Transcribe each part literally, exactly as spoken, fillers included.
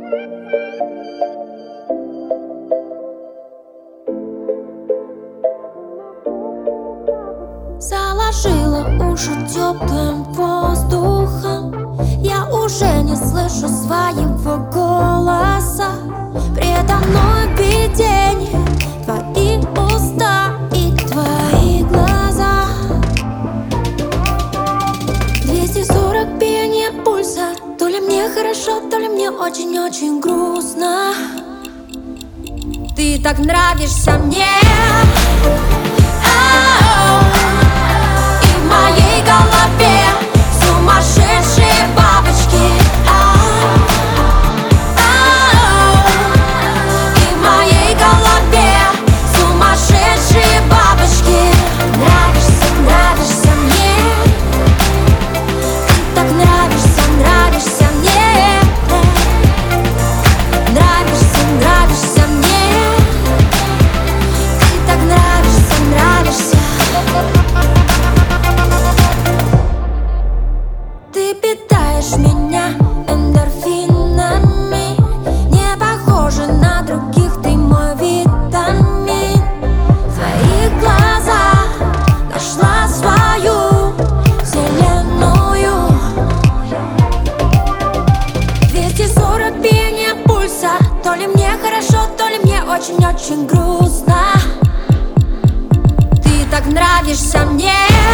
Заложила уши теплым воздухом. Я уже не слышу своего голоса. Предо мной видение, твои уста и твои глаза. Двести сорок биения пульса. То ли мне хорошо, то ли мне очень-очень грустно. Ты так нравишься мне. Меня эндорфинами, не похожа на других, ты мой витамин. В твоих глазах нашла свою вселенную. Двести сорок биения пульса. То ли мне хорошо, то ли мне очень-очень грустно. Ты так нравишься мне.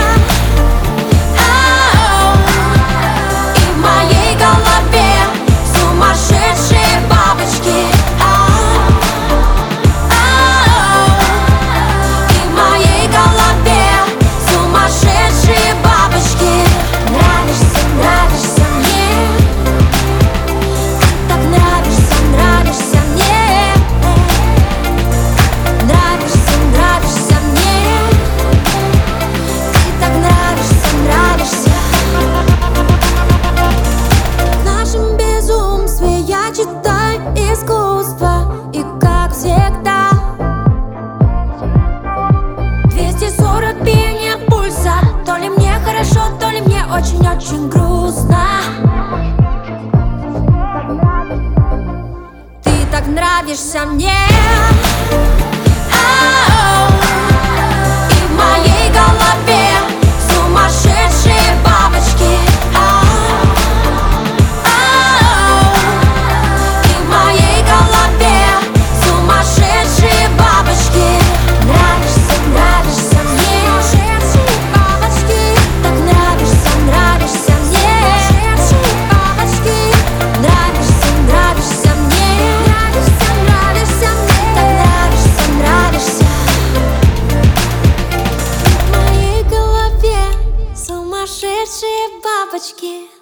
Искусство, и как всегда двести сорок биения пульса. То ли мне хорошо, то ли мне очень-очень грустно. Ты так нравишься мне. Сумасшедшие бабочки.